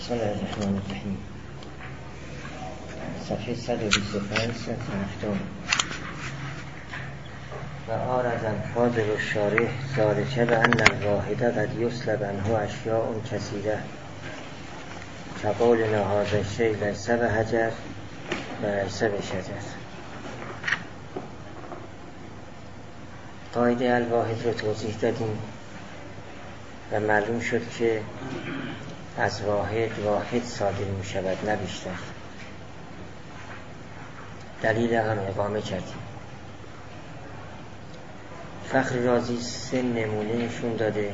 بسم الله الرحمن الرحیم. صفحه 125 هفتم. و آرز الفاظ و شارح ذالک به ان الواحد قد یسلب عنه اشیاء کثیره کقولنا هذا الشیء لیس بحجر و لیس بشجر. قاعده الواحد رو توضیح دادیم و معلوم شد که از واحد صادر می شود، نه بیشتر. دلیل هم اقامه کردیم. فخر رازی 3 نمونه نشون داده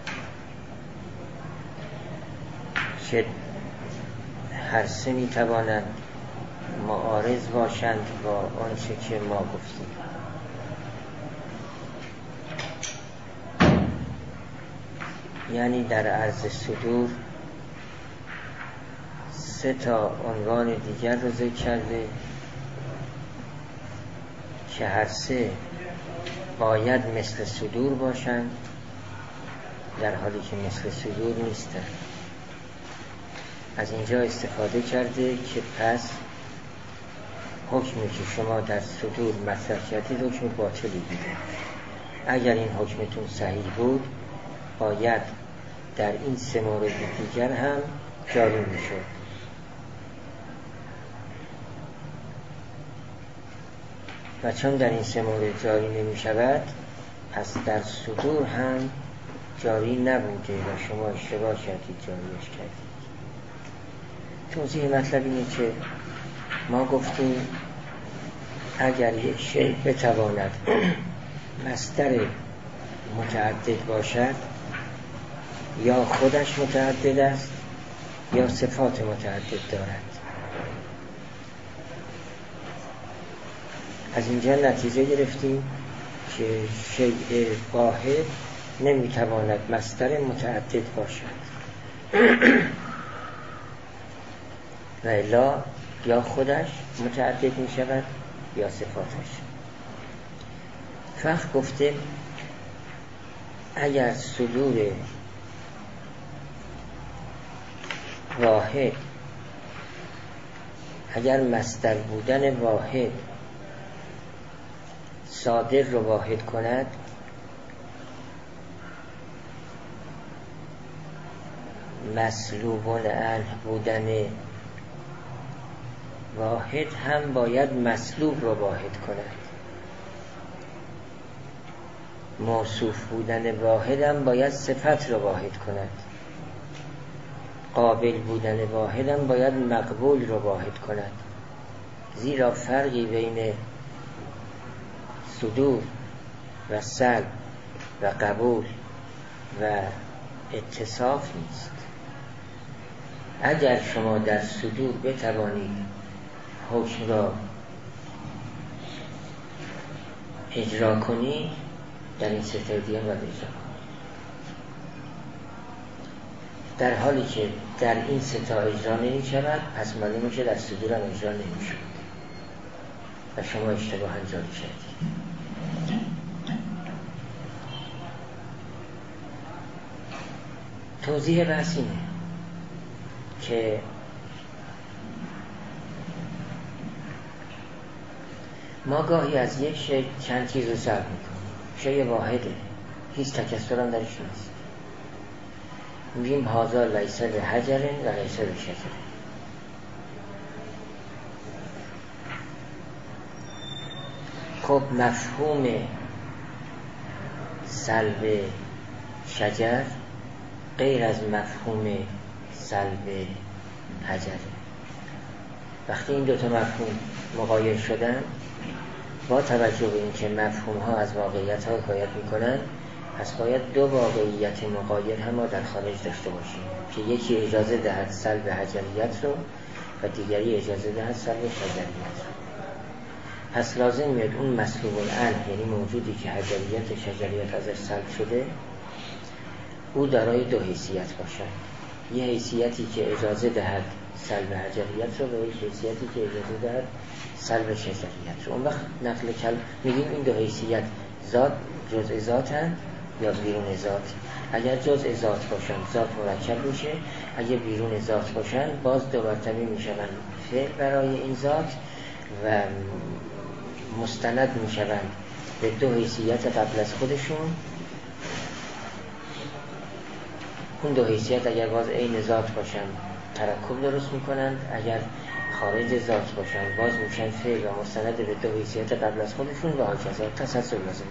که هر 3 می توانند معارض باشند با آنچه که ما گفتیم. یعنی در عرض صدور 3 عنوان دیگر رو ذکر کرده که هر 3 باید مثل صدور باشند، در حالی که مثل صدور نیستند. از اینجا استفاده کرده که پس حکمی که شما در صدور مطرح کردید حکم باطلی بوده. اگر این حکمتون صحیح بود باید در این 3 مورد دیگر هم جاری میشد. و چون در این 3 مورد جاری نمی شود پس در صدور هم جاری نبوده و شما اشتباه کردید جاریش کردید. توضیح مطلب اینه که ما گفتیم اگر یک شیء بتواند مصدر متعدد باشد یا خودش متعدد است یا صفات متعدد دارد. از اینجا نتیجه گرفتیم که شیء واحد نمیتواند مصدر متعدد باشد و الا یا خودش متعدد می شود یا صفاتش. فخر گفته اگر صدور واحد، اگر مصدر بودن واحد صادر رو واحد کند، مسلوب عنه بودن واحد هم باید مسلوب رو واحد کند. موصوف بودن واحد هم باید صفت رو واحد کند. قابل بودن واحد هم باید مقبول رو واحد کند. زیرا فرقی بین صدور و سلب و قبول و اتصاف نیست. اگر شما در صدور بتوانید حکم را اجرا کنید، در این 3 دیگه باید اجرا کنید. در حالی که در این 3 اجرا نمی شود پس معلومه که در صدور هم اجرا نمی شود و شما اشتباها جاری کردید. توضیح بحث اینه که ما گاهی از یک شیء چند چیز رو سلب میکنیم. شیء واحده، هیچ تکسر هم درش نیست. میگیم هذا لیس بحجر و لیس بشجر. خب مفهوم سلب شجر غیر از مفهوم سلب حجر. وقتی این 2 مفهوم مغایر شدن، با توجه به اینکه مفهوم ها از واقعیت ها حکایت میکنن، پس باید 2 واقعیت مغایر هم ما در خارج داشته باشیم که یکی اجازه دهد سلب حجریت رو و دیگری اجازه دهد سلب شجریت رو. پس لازم میاد اون مسلوب العلم، یعنی موجودی که حجریت و شجریت ازش سلب شده، او دارای 2 حیثیت باشد. یه حیثیتی که اجازه دهد سلب حجریت رو و یک حیثیتی که اجازه دهد سلب شجریت رو. اون وقت نقل کلام میگیم این 2 حیثیت ذات جزء ذاتن یا بیرون ذات. اگر جزء ذات باشن ذات مرکب میشه، اگر بیرون ذات باشن باز دو مرتبه میشوند فعل برای این ذات و مستند میشوند به دو حیثیت قبل از خودشون. اون دو حیثیت اگر باز عین ذات باشن ترکب درست میکنند، اگر خارج ذات باشن باز میشن فعل و مستند به دو حیثیت قبل از خودشون و هاکذا تسلسل لازم.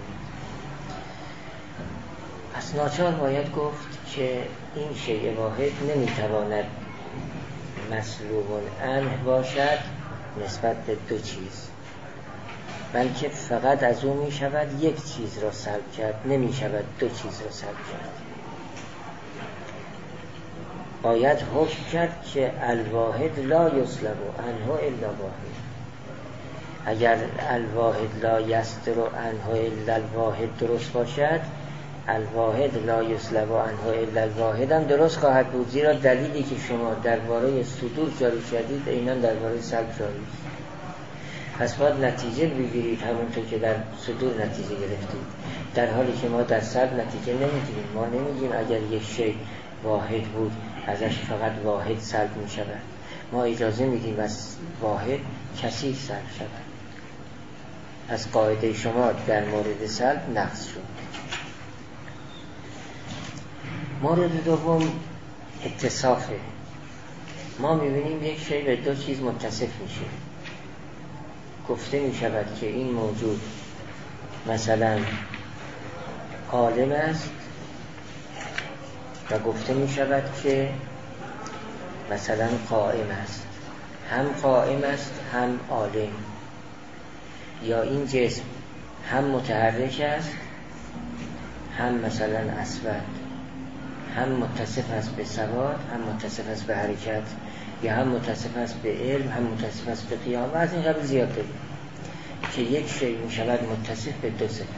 پس ناچار باید گفت که این شیء واحد نمیتواند مسلوب عنه باشد نسبت به دو چیز، بلکه فقط از او میشود یک چیز را سلب کرد، نمیشود دو چیز را سلب کرد. باید حکم کرد که الواحد لا یسلب عنه الا واحد. اگر الواحد لا یصدر عنه الا الواحد درست باشد، الواحد لا یسلب عنه الا الواحد هم درست خواهد بود، زیرا دلیلی که شما درباره صدور جاری کردید عیناً درباره سلب جاری است. پس باید نتیجه بگیرید همونطور که در صدور نتیجه گرفتید، در حالی که ما در سلب نتیجه نمیگیریم. ما نمیگیم اگر یک شی واحد بود ازش فقط واحد سلب می شود، ما اجازه میدیم از واحد کثیر سلب شود. پس قاعده شما در مورد سلب نقض شد. مورد دوم اتصافه. ما میبینیم یک شی به دو چیز متصف میشه. گفته میشود که این موجود مثلا عالم است و گفته میشود که مثلا قائم است. هم قائم است هم عالم. یا این جسم هم متحرک است هم مثلا اسود، هم متصف است به سواد هم متصف است به حرکت، یا هم متصف است به علم هم متصف است به قیام و از این قبیل زیاد داریم که یک شی می شود متصف به دو صفت.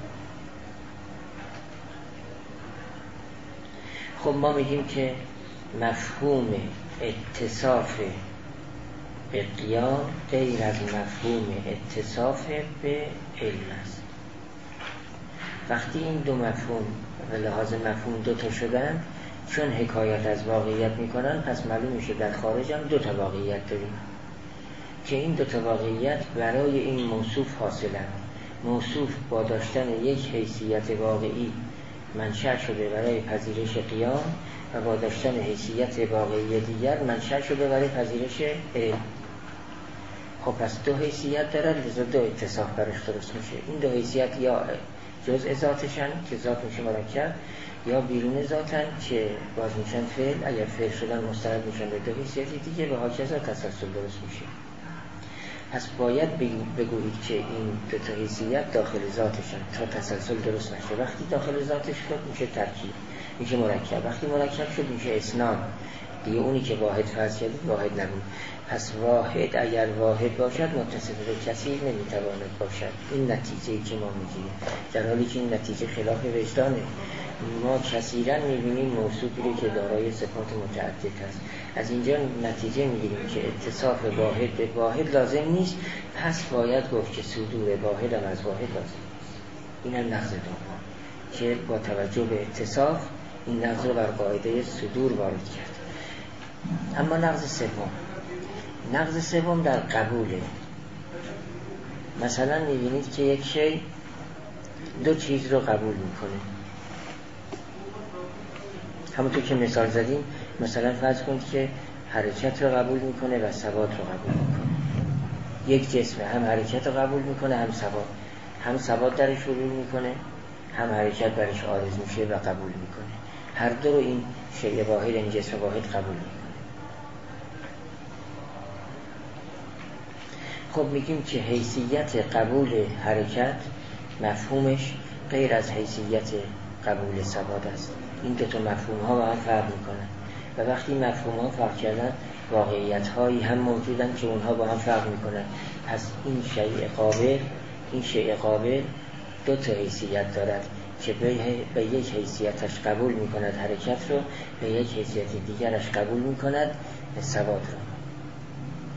خب ما میگیم که مفهوم اتصاف به قیام غیر از مفهوم اتصاف به علم است. وقتی این دو مفهوم به لحاظ مفهوم دو تا شدن، چون حکایت از واقعیت میکنن، پس معلوم میشه در خارج هم دو تا واقعیت داریم که این دو تا واقعیت برای این موصوف حاصلند. موصوف با داشتن یک حیثیت واقعی منشأ شده برای پذیرش قیام و با داشتن حیثیت واقعی دیگر منشأ شده برای پذیرش علم. خب پس دو حیثیت دارن، لذا دو اتصاف برش درست میشه. این دو حیثیت یا جزء ذاتشن که ذات میشه مرکب، یا بیرون ذاتن که باز میشن فعل، اگر فعل شدن مستند میشن به دو حیثیت دیگه و هاکذا تسلسل درست میشه. پس باید بگویید که این دو تا حیثیت داخل ذاتشن تا تسلسل درست نشه. وقتی داخل ذاتش شد میشه ترکیب، میشه مرکب. وقتی مرکب شد میشه اسناد دیگه. اونی که واحد فرض کردید واحد نبود. پس واحد اگر واحد باشد متصف به کثیر نمیتواند باشد. این نتیجه‌ای که ما میگیریم، در حالی که این نتیجه خلاف وجدانه. ما کثیرا میبینیم موصوفی رو که دارای صفات متعدد است. از اینجا نتیجه میگیریم که اتصاف واحد به واحد لازم نیست، پس باید گفت که صدور واحد هم از واحد لازم نیست. این هم نقض دوم که با توجه به اتصاف این نقض رو بر قاعده صدور وارد کرد. اما نقض سوم در قبوله. مثلا میبینید که یک شی دو چیز رو قبول میکنه. همونطور که مثال زدیم، مثلا فرض کنید که حرکت رو قبول میکنه و ثبات رو قبول میکنه. یک جسم هم حرکت رو قبول میکنه هم ثبات. هم ثبات درش قبول میکنه هم حرکت برش عارض میشه و قبول میکنه. هر دو رو این شیء واحد، این جسم واحد قبول میکنه. خب میگیم که حیثیت قبول حرکت مفهومش غیر از حیثیت قبول ثبات است. این دو تا مفهوم ها با هم فرق میکنن و وقتی مفهوم ها فرق کردن واقعیت هایی هم موجودن که اونها با هم فرق میکنن. پس این شیء قابل دو تا حیثیت دارد که به یک حیثیتش قبول میکند حرکت رو، به یک حیثیت دیگرش قبول میکند ثبات رو.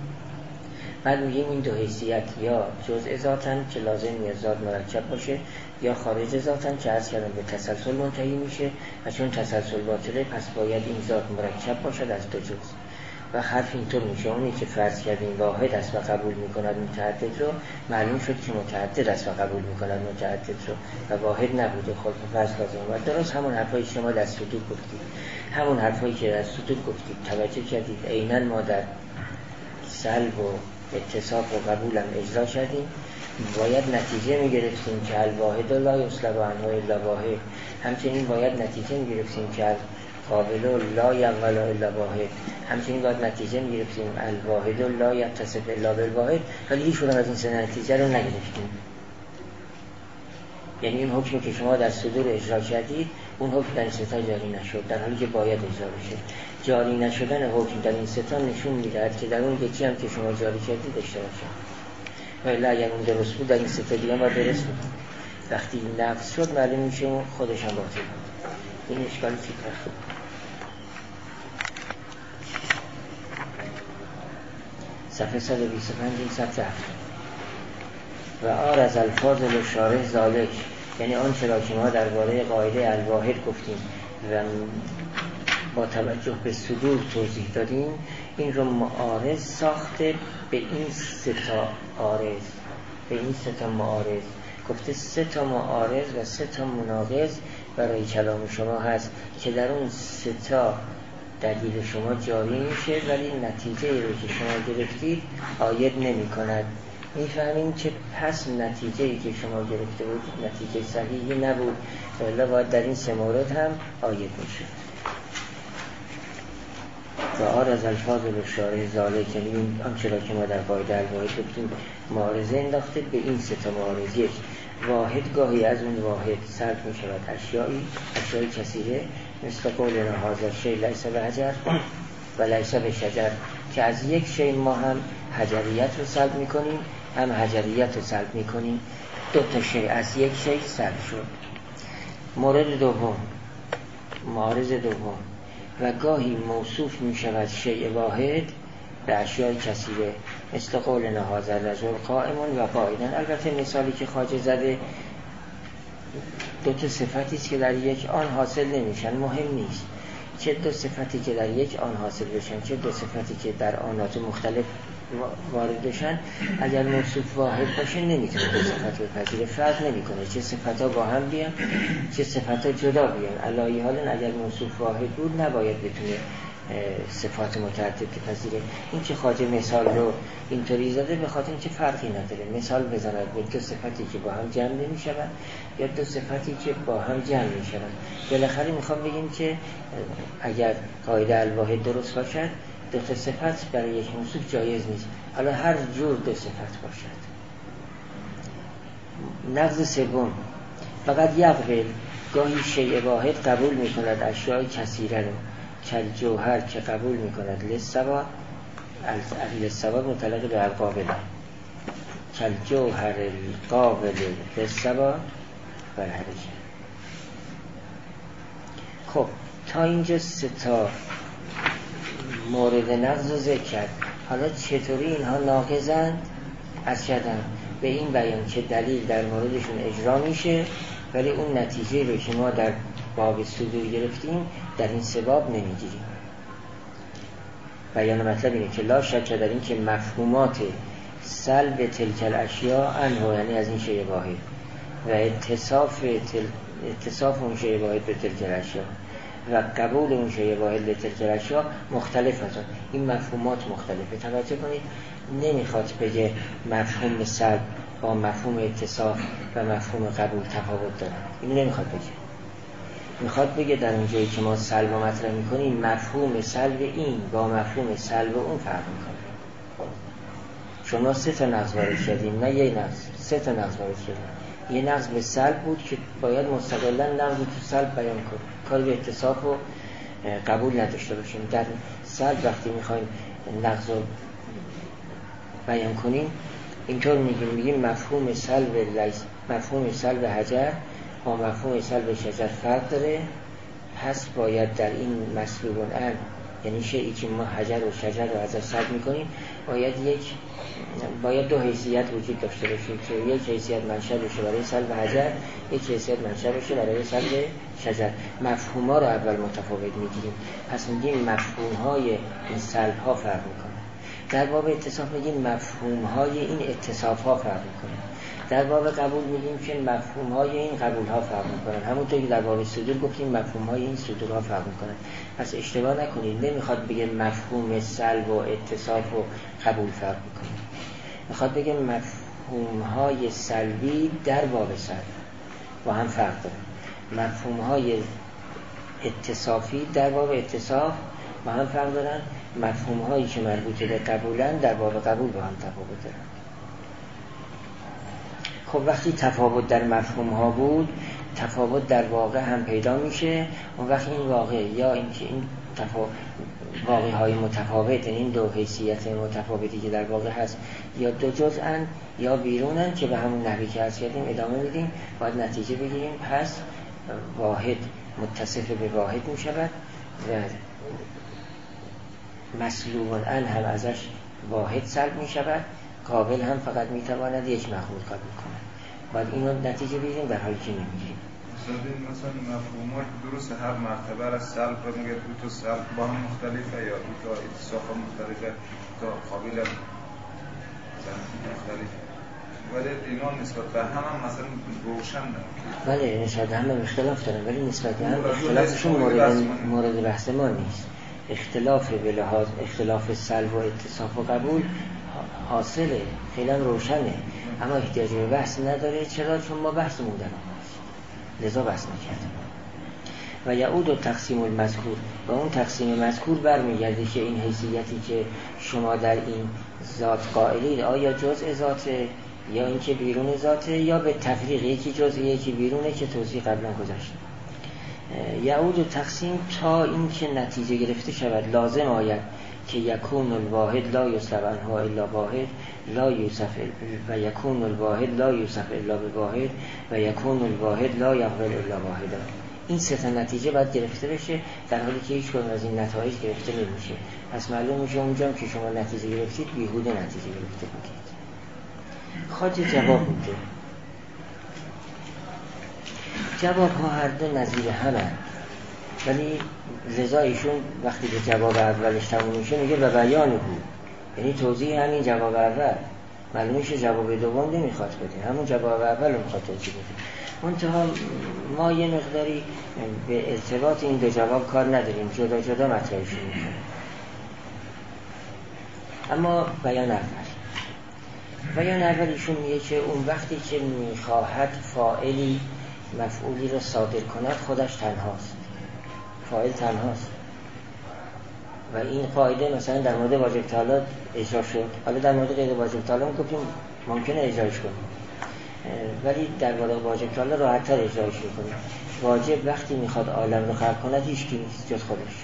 بعد میگیم این دو حیثیت یا جزء ذاتن که لازم نیست ذات مرکب باشه، یا خارج ذاتن که عرض کردم به تسلسل منتهی میشه و چون تسلسل باطله پس باید این ذات مرکب باشد از دو جزء و حرف اینطور میشه اونی که فرض کردیم واحد است و قبول میکند متعدد رو معلوم شد که متعدد است و قبول میکند متعدد رو و واحد نبوده خود فرض لازم و درست همون حرفایی شما در صدور گفتید همون حرفایی که در صدور گفتید توجه کردید عیناً ما در سلب و اتصاف و قبول هم اجرا کردیم باید نتیجه میگرفتیم که الواحد لا یسلب عنه الا واحد همچنین باید نتیجه میگرفتیم که قابل لا یقبل الا واحد همچنین باید نتیجه میگرفتیم الواحد لا یتصف الا بالواحد ولی هیچ کدام از این سه نتیجه رو نگرفتیم یعنی این حکمی که شما در صدور اجرا کردید اون حکم در این سه تا جاری نشد در حالی که باید اجرا بشه جاری نشدن حکم در این سه تا نشون میدهد که در اون یکی هم که شما جاری کردید اشتباه شد و الا اگر اون درست بود در این سه تا دیگه باید درست بود وقتی نقص شد معلوم میشه اون خودش هم باطل بود این اشکالی چی پرخود صفحه 125 این صفحه 7 و آرز الفاظل شارح ذالک یعنی آن چرا که ما درباره قاعده الواحد گفتیم و با توجه به صدور توضیح دادیم این رو معارض ساخته به این سه تا عارض به این سه تا معارض گفته سه تا معارض و سه تا مناقض برای کلام شما هست که در اون سه تا دلیل شما جاری میشه ولی نتیجه رو که شما گرفتید عاید نمی کند میفهمیم که پس نتیجه‌ای که شما گرفته بود نتیجه صحیحی نبود ولی باید در این سه مورد هم عاید میشه و آرز الفاظ شارح ذالک یعنی این آنچه را که ما در قاعده الواحد گفتیم معارضه انداخته به این سه تا معارض یک واحد گاهی از اون واحد سلب می شود اشیای کثیره مثل قولنا هذا الشیء لیس بحجر و لیس بشجر که از یک شی ما هم حجریت رو سلب می کنیم هم حجریت رو سلب می کنیم دو تا شی از یک شی سلب شد مورد دوم معارض دوم و گاهی موصوف می شود شیء واحد به اشیای کثیره مثل قولنا هذا الرجل قائم و قاعدا البته مثالی که خواجه زده دو تا صفتی که در یک آن حاصل نمیشن مهم نیست چه دو صفتی که در یک آن حاصل بشن چه دو صفتی که در آنات مختلف وارد بشن اگر موصوف واحد باشه نمیتونه دو صفت بپذیره فرق نمیکنه چه صفتا با هم بیان چه صفتا جدا بیان علایه حال اگر موصوف واحد بود نباید بتونه صفات متعدد بپذیره این که خواجه مثال رو اینطوری زده به خاطر اینکه فرقی نداره مثال بزند به دو صفتی که با هم جمع نمیشن یا دو صفتی که با هم جمع میشن بالاخره میخوام بگیم که اگر قاعده الواحد درست باشد دو تا صفت برای یک موصوف جایز نیست حالا هر جور دو صفت باشد نقض سوم فقط یقبل گاهی شیء واحد قبول میکند اشیاء کثیره رو کل جوهر که قبول میکند للسوا مطلق به القابل کل جوهر القابل للسوا برحرشه خب تا اینجا سه تا مورد نقض رو ذکر کرد حالا چطوری اینها ناقضند از کردم به این بیان که دلیل در موردشون اجرا میشه ولی اون نتیجه رو که ما در باب صدور گرفتیم در این سباب نمیگیریم بیان مطلب اینه که لا شک در این که مفهومات سلب تلک الاشیاء انه یعنی از این شیء واحد و اتصاف اون شیء واحد به تلک الاشیاء و قبول اون شیء واحد به تلک الاشیاء مختلف هستند این مفهومات مختلفه توجه کنید نمیخواد بگه مفهوم سلب با مفهوم اتصاف و مفهوم قبول تفاوت داره این نمیخواد بگه میخواد بگه در اون جایی که ما سلب و مطرح میکنیم مفهوم سلب این با مفهوم سلب اون فرق میکنه شما سه تا نقض وارد کردیم نه یه نقض سه تا نقض وارد کردیم یه نقض به سلب بود که باید مستقلا نقض تو سلب بیان کنیم کار به اتصاف و قبول نداشته باشیم در سلب وقتی میخوایم نقض رو بیان کنیم اینطور میگیم مفهوم سلب حجر با مفهوم سلب شجر فرق داره پس باید در این مسلوب ان یعنی شیئی که ما حجر و شجر رو ازش سلب میکنیم باید دو حیثیت وجود داشته باشه که یک حیثیت منشأ بشه برای سلب حجر، یک حیثیت منشأ بشه برای سلب شجر. مفهوم‌ها رو اول متفاوت میگیریم، پس میگیم مفهوم‌های این سلب‌ها فرق میکنه. در باب اتصاف میگیم مفهوم‌های این اتصاف‌ها فرق میکنه. در باب قبول میگیم که مفهوم‌های این قبول‌ها فرق میکنن. همونطور که در باب صدور گفتیم مفهوم‌های این صدورها فرق میکنن. پس اشتباه نکنید، نمیخواد بگه مفهوم سلب و اتصاف و قبول فرق میکنه، میخواد بگه مفهوم‌های سلبی در باب سلب با هم فرق دارن، مفهوم‌های اتصافی در باب اتصاف با هم فرق دارن، مفهوم‌هایی که مربوط به قبولن در باب قبول با هم تفاوت دارن. خب وقتی تفاوت در مفهوم‌ها بود، تفاوت در واقع هم پیدا میشه. اون وقت این واقع یا اینکه این واقع‌های متفاوت، این دو حیثیت متفاوتی که در واقع هست یا دو جزءن یا بیرونن که به همون نحوی که عرض کردیم ادامه میدیم، باید نتیجه بگیریم. پس واحد متصف به واحد میشود و مسلوب الان هم ازش واحد سلب میشود، قابل هم فقط میتواند یک مقبول قبول کنه. باید اینو نتیجه بگیریم در حالی که نمیگیریم. مثلا مفهومات درست هر مرتبه از سلب رو میگه دو تا سلب با هم مختلفه یا دو تا اتصاف مختلفه، تا قابل مختلفه، ولی اینا نسبت به هم مثلا روشن نه. بله نسبت به هم اختلاف دارن، ولی نسبت به هم اختلافشون مورد بحث ما نیست. اختلاف به لحاظ اختلاف سلب و اتصاف و قبول حاصله، خیلی روشنه، اما احتیاج به بحث نداره. چرا؟ چون ما بحثمون در آن هست، لذا بحث نکردیم. و یعود و تقسیم المذکور، و اون تقسیم مذکور برمیگرده که این حیثیتی که شما در این ذات قائلید آیا جزء ذاته یا اینکه بیرون ذاته، یا به تفریق یکی جزء یکی بیرونه که توضیح قبلا گذاشت. یعود و تقسیم تا این که نتیجه گرفته شود لازم آید که یکون الواحد لا یوصف عنها الا واحد لا یوصف و یکون الواحد لا یوصف الا بواحد و یکون الواحد لا یقبل الا واحدا. این سه تا نتیجه باید گرفته بشه، در حالی که هیچ کدوم از این نتایج گرفته نمیشه. پس معلوم میشه اونجا که شما نتیجه گرفتید بیهوده نتیجه گرفته بودید. خواجه جواب میده. جواب ها هر دو نظیر همه، ولی لذا ایشون وقتی که جواب اولش تموم میشه میگه و بیان بود، یعنی توضیح همین جواب اول. معلوم میشه جواب دوم نمیخواد بده، همون جواب اول رو میخواد توضیح بده. منتها ما یه مقداری به ارتباط این دو جواب کار نداریم، جدا جدا مطرحشون میکنیم. اما بیان اول ایشون میگه که اون وقتی که میخواهد فاعلی مفعولی رو صادر کند خودش تنهاست، فاعل تنهاست. و این قاعده مثلا در مورد واجب تعالی اجرا شد، حالا در مورد غیر واجب تعالی میگفتیم ممکنه اجراش کنیم، ولی در مورد واجب تعالی راحت‌تر اجراش میکنیم. واجب وقتی میخواد عالم رو خلق کند هیچ کی نیست جز خودش.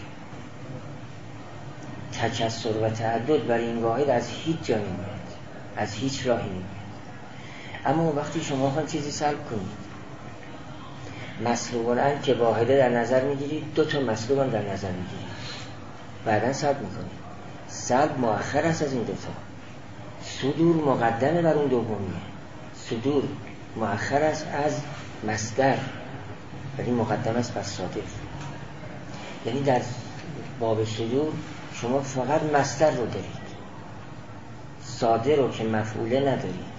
تکثر و تعدد برای این واحد از هیچ جا نمیاد، از هیچ راهی نمیاد. اما وقتی شما خواهید چیزی سلب کنید، مسلوب الان که واحده در نظر میگیرید، دو تا مسلوب هم در نظر میگیرید، بعدا سلب میکنید. سلب مؤخر است از این دوتا، صدور مقدمه بر اون دومیه. صدور مؤخر است از مصدر ولی مقدم است بر صادر. یعنی در باب صدور شما فقط مصدر رو دارید، صادر رو که مفعوله ندارید.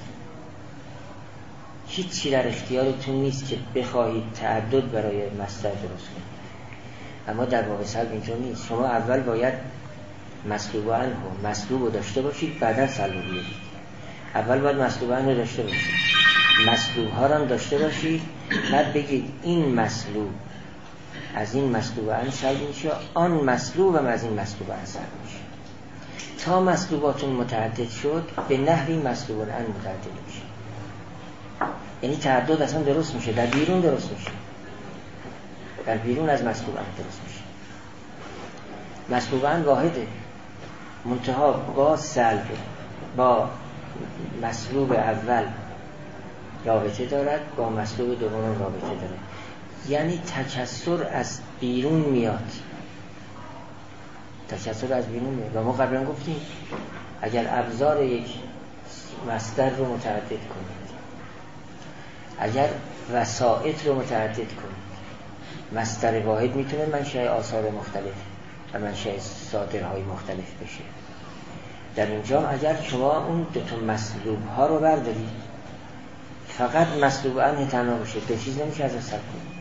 هیچی در اختیارتون نیست که بخواهید تعدد برای مصدر درست کنید. اما در باب سلب اینجا نیست. شما اول باید مسلوب عنه مسلوب رو داشته باشید، بعدا سلب رو بیارید. اول باید مسلوب عنه رو داشته باشید، مسلوب ها رو هم داشته باشید، بعد بگید این مسلوب از این مسلوب عنه سلب میشه، آن مسلوب هم از این مسلوب عنه سلب میشه. تا مسلوباتون متعدد شد به نحوی مسلوب عنه متعدد میشه. یعنی تعدد اصلا درست میشه، در بیرون درست میشه، در بیرون از مسلوب عنه درست میشه. مسلوب عنه واحده، منتها با سلب با مسلوب اول رابطه دارد، با مسلوب دوم رابطه دارد. یعنی تکثر از بیرون میاد، تکثر از بیرون میاد. و ما قبلا گفتیم اگر ابزار یک مصدر رو متعدد کنید، اگر وسائط رو متعدد کنید، مصدر واحد میتونه منشأ آثار مختلف و منشأ صادرهای مختلف بشه. در اینجا اگر شما اون دو تا مسلوب ها رو بردارید، فقط مسلوب عنه تنها باشه، دو چیز نمیشه از اثر کنید.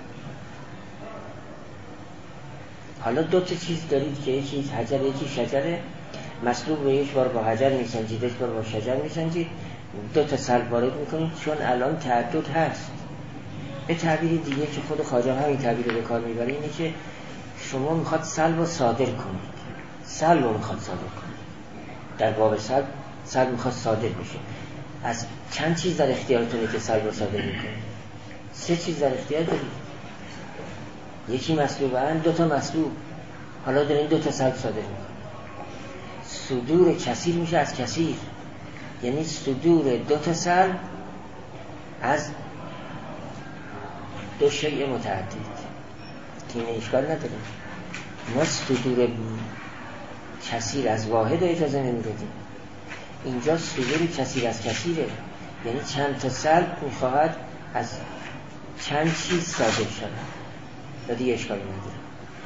حالا دو تا چیز دارید که یکی حجر یکی شجره، مسلوب رو یک بار با حجر میسنجید، یک بار با شجر میسنجید، دو تا سلب وارد میکنید، چون الان تعدد هست. به تعبیر دیگه که خود خواجه همین تعبیر رو به کار میبره، اینه که شما میخواد سلب رو صادر کنید، سلب رو میخواد صادر کنید. در باب سلب میخواد صادر بشه. از چند چیز در اختیارتونه که سلب رو صادر میکنید؟ 3 چیز در اختیار دارید. یکی مسلوب عن، 2 تا مسلوب. حالا دارین 2 تا سلب صادر میکنید. صدور کثیر میشه از کثیر، یعنی صدور 2 تا سلب از 2 شیء متعدد. این اشکال نداره. ما صدور کثیر از واحد رو اجازه نمیدادیم. اینجا صدور کثیر از کثیره، یعنی چند تا سلب میخواهد از چند چیز صادر شد. و دیگه اشکالی نداره.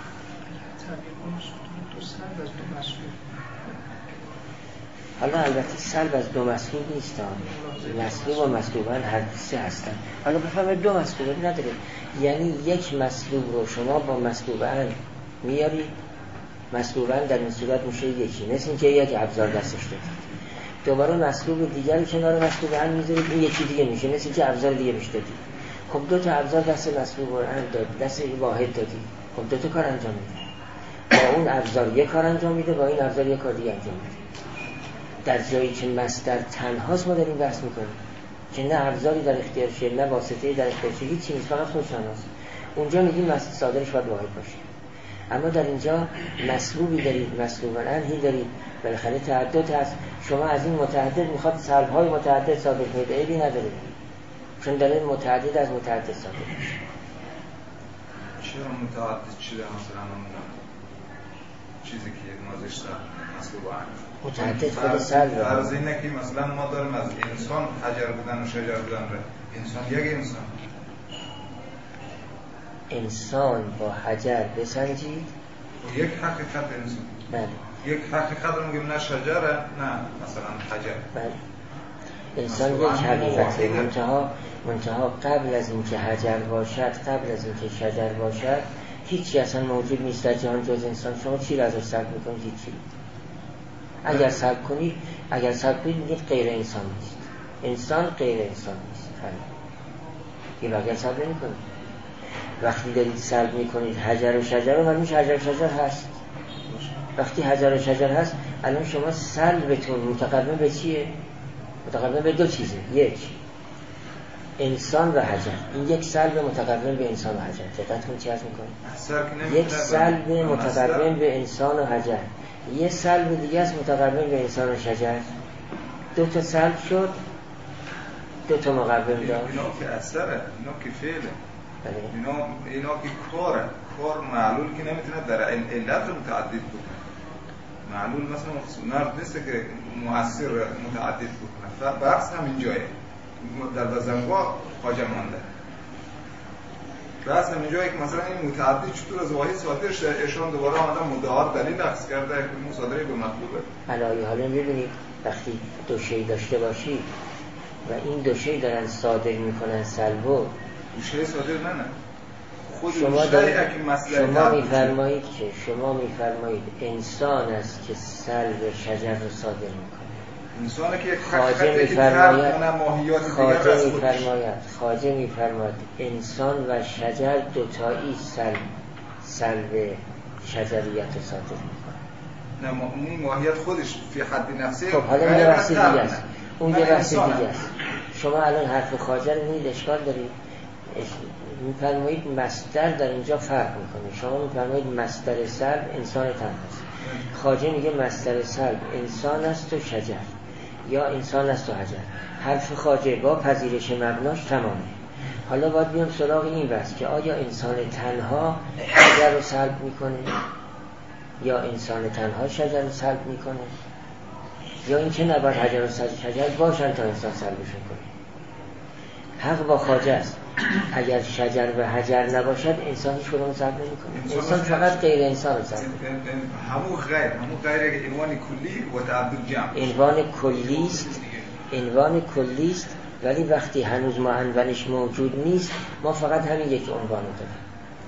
حالا البته سلب از 2 مسلوب نیست، مسلوب و مسلوبان هر 3 هستن. حالا بفهمید 2 مسلوب نداره، یعنی یک مسلوب رو شما با مسلوبان میاری، مسلوبان در این صورت میشه یکی، مثل اینکه یک ابزار دستش دادید، دوباره مسلوب دیگری کنار مسلوبان میذارید، این یکی دیگه میشه، مثل اینکه ابزار دیگه بهش دادید. خب 2 تا ابزار دست مسلوبان داد، دست واحد دادید، خب 2 تا کار انجام میده. با اون ابزار یک کار انجام میده، با این ابزار یک کار دیگه انجام میده. در جایی که مصدر تنهاست ما داریم بحث میکنیم که نه ابزاری در اختیارشه، نه واسطه‌ای در اختیارشه، هیچ چیزی نیست، فقط خودشاناست. اونجا میگیم مصدر صادرش باید واحد باشه. اما در اینجا مسلوبی دارید، مسلوبان انهی دارید، بالاخره تعدد هست. شما از این متعدد میخواد سلب‌های متعدد صادر کنید، عیبی نداره، چون داره متعدد از متعدد صادر میشه. چرا متعدد شده؟ مثلا چیزی که مازش مسلوب انه متعدد خود سلب فرض اینه که مثلا ما داریم از انسان حجر بودن و شجر بودن را، انسان یک انسان با حجر بسنجید، یک حقیقت انسان. بله. یک حقیقت رو میگیم، نه شجره نه مثلا حجر. بله. انسان یک حقیقته، منتها قبل از اینکه حجر باشد، قبل از اینکه شجر باشد، هیچی اصلا موجود نیست در جهان جز انسان. شما چی را ازش سلب میکنید؟ هیچی. اگر سلب کنید میگید غیر انسان نیست. انسان غیر انسان نیست. یه بقیه سلب نمی کنید. وقتی دارید سلب میکنید حجر و شجر رو، معلومش حجر و شجر هست. وقتی حجر و شجر هست، الان شما سلبتون متقدم به چیه؟ متقدم به 2 چیزه. یک، انسان و حجر. این یک سلب متقدم به انسان و حجر. دقت کنید چی عرض میکنم. یک سلب متقدم به انسان و حجر، یه سلب دیگه است متقدم به انسان و شجر. 2 تا سلب شد، 2 تا مقدم داشت. اینا که اثره، اینا که فعله، اینا که کاره، کار معلول که نمیتونه در علت متعدد بکنه. معلول مثلا مرد نیست که مؤثر متعدد بکنه. بحث همین جایه در بزنگاه خواجه مانده. بحث همین جایه که مثلا این متعدد چطور از واحد صادر شده، ایشان دوباره آمدن مدعا دلیل اخذ کرده که مصادره به مطلوبه. علایه حالا میبینید وقتی 2 شی داشته باشید و این 2 شی دارن صادر میکنن سلبو، 2 شی صادر نه خود شما میفرمایید انسان است که سلب شجر رو صادر میکنه. انسانه که خواجه میفرماید انسان و شجر 2 تایی سلب شجریت رو صادر میکنه. نه این ماهیت خودش فی حد نفسه. خب حالا یه بحث دیگه است. اون یه بحث دیگه است. شما الان حرف خواجه رو می‌بینید اشکال دارید. میفرمایید مصدر در اینجا فرق میکنه. شما میفرمایید مصدر سلب انسان تنهاست. خواجه میگه مصدر سلب انسان است و شجر، یا انسان است و حجر. حرف خواجه با پذیرش مبناش تمامه. حالا باید بیام سراغ این بحث که آیا انسان تنها حجر رو سلب میکنه یا انسان تنها شجر رو سلب میکنه. یا اینکه نباید حجر و شجر باشن تا انسان سلبشون کنه. حق با خواجه است، اگر شجر و حجر نباشد انسان هیچ کدوم سلب نمی‌کنه. انسان فقط غیر انسان رو سلب می‌کنه. همون غیر عنوان کلی و تعدد جمع. عنوان کلی است ولی وقتی هنوز ما عنوانش موجود نیست ما فقط همین یک عنوان رو داریم.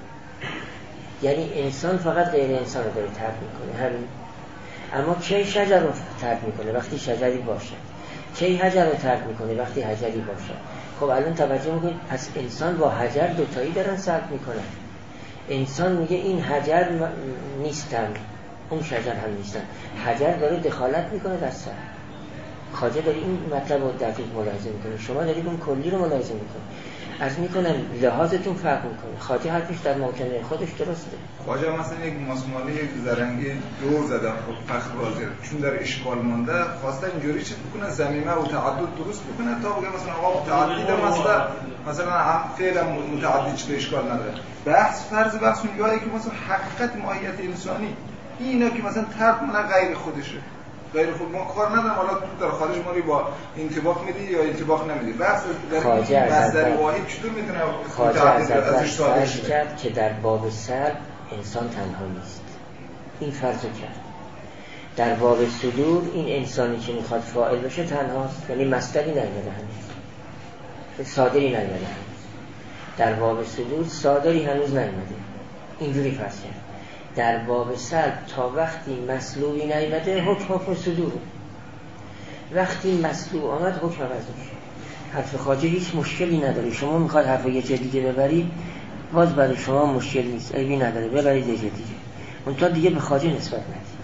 یعنی انسان فقط غیر انسان رو داره ترک میکنه همین. اما کی شجر رو ترک میکنه؟ وقتی شجری باشد. کی حجر رو ترک میکنه؟ وقتی حجری باشد. خب الان توجه میکنید پس انسان با حجر دوتایی دارن سلب میکنن. انسان میگه این حجر نیستن، اون شجر هم نیستن. حجر داره دخالت میکنه در سلب. خواجه داره این مطلب رو دقیق ملاحظه میکنه، شما دارید اون کلی رو ملاحظه میکنه. از میکنم لحاظتون فرق میکنه. خواجه حرفش در موکنه خودش درسته. خواجه مثلا یک مسماله یک زرنگی دور زدن فخر بازی چون در اشکال مانده خواسته اینجوری چه بکنه زمینه و تعدد درست بکنه تا بگه مثلا آقا متعدد مثلا هم فعل متعدد چه اشکال نداره. بحث اونجایی که مثلا حقیقت ماهیت انسانی اینا که مثلا طرف من غیر خودشه، غیر خود ما کار ندارم، حالا تو در خارج ما رو با انطباق میدی یا انطباق نمیدی. بحث در واحد چطور میتونه خواجه ازش فرض کرد که در باب سلب انسان تنها نیست. این فرض کرد. در باب صدور این انسانی که میخواد فاعل بشه تنهاست، یعنی مصدری نیامده هنوز، صادری نیامده هنوز. در باب صدور صادری هنوز نیامده. اینجوری فرض کرد. در باب سلب تا وقتی مسلوبی نیامده حکم صدور. وقتی مسلوب آمد حکم عوض میشه. حرف خواجه هیچ مشکلی نداره. شما میخواد حرف یه جای دیگه ببرید باز برای شما مشکل نیست، عیبی نداره، ببرید یه جای دیگه. اون تا دیگه به خواجه نسبت ندید.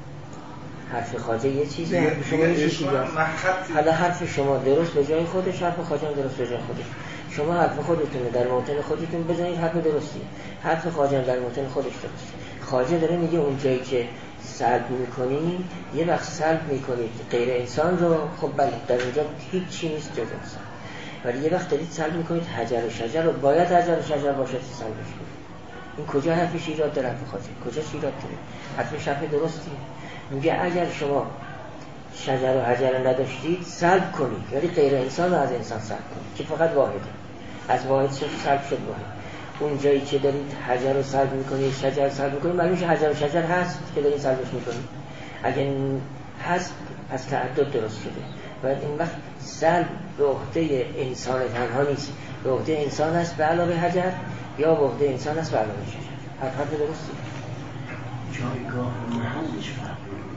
حرف خواجه یه چیزه، حرف شما یه چیزه. حالا حرف شما درست به جای خودش، حرف خواجه هم درست به جای خودش. شما حرف خودتونه در موطن خودتون بزنید، حرف درستی. حرف خواجه هم در موطن خودش درسته. خواجه داره میگه اون جایی که سلب میکنی یه وقت سلب میکنید غیر انسان رو، خب بله در اونجا هیچ چی نیست جز انسان، ولی یه وقت دارید سلب میکنید حجر و شجر رو، باید حجر و شجر باشد که سلبش کنید. این کجا حرفش ایراد داره؟ حرف خواجه کجا ایراد داره؟ حرفش حرف درستی. میگه اگر شما شجر و حجر رو نداشتید سلب کنید، ولی غیر انسان رو از انسان سلب کنید که فقط واحده. از واحد سلب شد واحد. اون جایی که دارید حجر رو سلب میکنید، شجر سلب میکنید، معلومه حجر و شجر هست که دارید سلبش میکنید. اگر هست پس تعدد درست شده. و این وقت سلب به عهده انسان تنها نیست، به عهده انسان است به علاوه حجر، یا به عهده انسان است به علاوه شجر. حرف درستی. جایگاه محلش فرق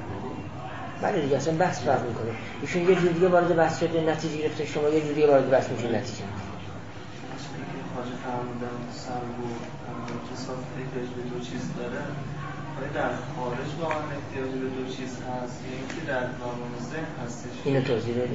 بله دیگه اصلا بحث فرق میکنه. ایشون یه جور دیگه وارد بحث شده، نتیجه گرفته، شما یه جور دیگه وارد بحث میشین، نتیجه خواجه فرمودن سلب و انتصاف احتیاج به دو چیز داره، ولی در خارج واقعا احتیاج به دو چیز هست یا اینکه در نظام ذهن هستش؟ اینو توضیح دادیم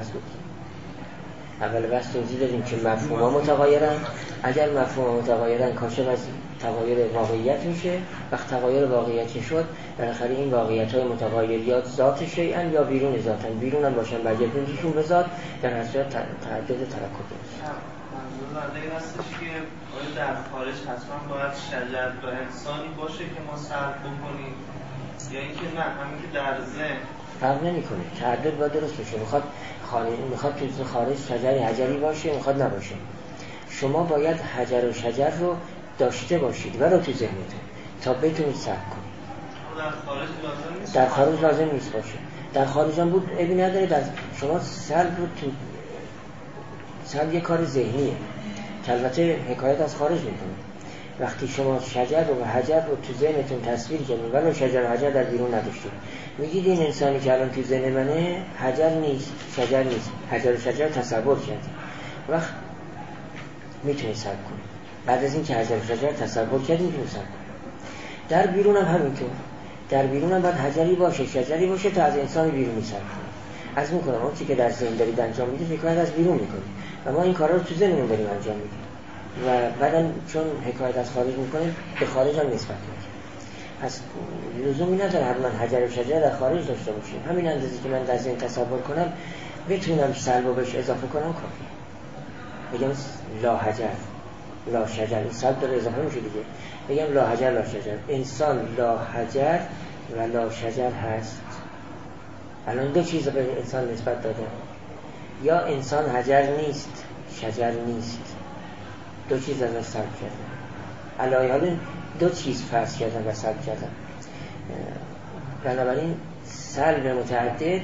اول بحث توضیح دادیم که مفهوم‌ها متغایرن. اگر مفهوم‌ها متغایرن کاشف از تغایر واقعیت میشه. وقت تغایر واقعیت شد بالاخره این واقعیت‌های متغیر یا ذات شیئن یا بیرون ذاتن، بیرون هم باشن برگردونشون به ذات، در هر صورت تعدد ترکب است. منظور بنده این هستش که آیا در خارج حتما باید شجر و انسانی باشه که ما سلب بکنیم یا اینکه نه همین که در ذهن فرق نمی‌کنه، تعدد باید درست بشه. میخواد تو خارج شجری حجری باشه، میخواد نباشه. شما باید حجر و شجر رو داشته باشید ولو تو ذهنتون تا بتونید سلب کنید. در خارج لازم نیست. در خارج لازم نیست باشه. در خارج هم بود عیبی نداره. در شما سلب رو تو سلب یه کار ذهنیه که البته حکایت از خارج میکنه. وقتی شما شجر و حجر رو تو ذهنتون تصویر کنید ولو شجر و حجر در بیرون نداشتید، میگید این انسانی که الان تو ذهن منه حجر نیست، شجر نیست، حجر و شجر تصور کردید، وقت میتونید سلب کنید. بعد از این که حجر و شجر تصور کردید میتونید سلب کنید. در بیرون هم همینطور. در بیرون هم باید حجری باشه شجری باشه تا از انسان بیرونی سلب کنید. از میکنم اون چیزی که در ذهن دارید انجام میدید حکایت از بیرون میکنید و ما این کارا رو تو ذهنمون داریم انجام میدیم و بعداً چون حکایت از خارج میکنیم به خارج هم نسبت میدیم. پس لزومی نداره حتما حجر و شجر در خارج داشته باشیم. همین اندازی که من در ذهن تصور کنم بتونم سلب و بهش اضافه کنم کافیه. بگم لا حجر لا شجر، این سلب داره اضافه میشه دیگه. بگم لا حجر لا شجر، انسان لا حجر و لا شجر هست. الان دو چیز به انسان نسبت دادن، یا انسان حجر نیست شجر نیست، دو چیز ازش سلب کردن. علایه حال دو چیز فرض کردن و سلب کردن. بنابراین سلب متعدد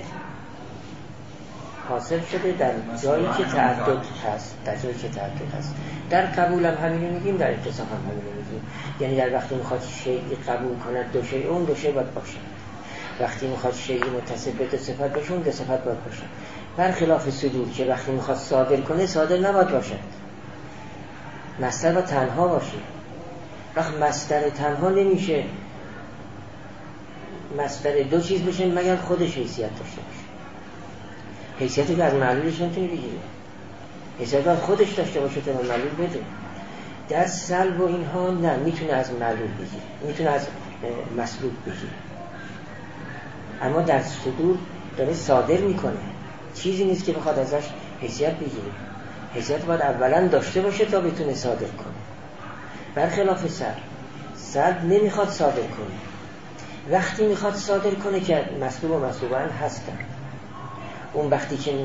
حاصل شده در جایی که تعدد هست، در قبول هم همینو میگیم، در اتصاف هم همینو میگیم. یعنی در وقتی میخواد شیء قبول کند دو شیء، اون دو شیء باید باشه. وقتی میخواد شیء متصف به دو صفت باشه، اون دو صفت باید باشه. برخلاف صدور که وقتی میخواد صادر کنه، صادر نباید باشد، مصدر باید تنها باشه. وقت مصدر تنها نمیشه مصدر دو چیز بشه مگر خودش حیثیت داشته باشه. حیثیتی که از معلولش نمیتونه بگیره، حیثیت باید خودش داشته باشه تا معلول بده. در سلب و اینها نه، میتونه از معلول بگیره، میتونه از مسلوب بگیره. اما در صدور داره صادر میکنه، چیزی نیست که بخواد ازش حیثیت بگیره. حیثیت باید اولا داشته باشه تا بتونه صادر کنه. برخلاف سلب نمیخواد صادر کنه. وقتی میخواد صادر کنه که مسلوب و مسلوبان هستن، اون وقتی که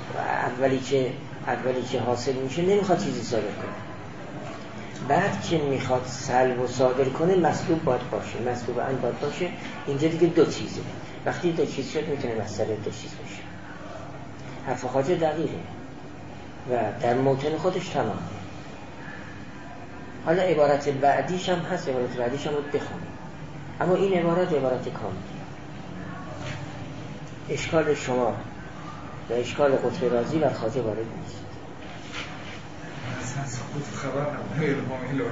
اولی که حاصل میشه نمیخواد چیزی صادر کنه. بعد که میخواد سلب و صادر کنه، مسلوب باید باشه، مسلوب ان باید باشه. اینجا دیگه دو چیزه. وقتی دو چیز شد میتونه مصدر دو چیز باشه. حرف خواجه دقیقه و در موطن خودش تمام. حالا عبارت بعدیش هم هست، عبارت بعدیش هم رو بخونیم، اما این عبارت کامل. اشکال شما و اشکال قطب رازی بر خواجه وارد نیست. اصلا خود خبر نمونه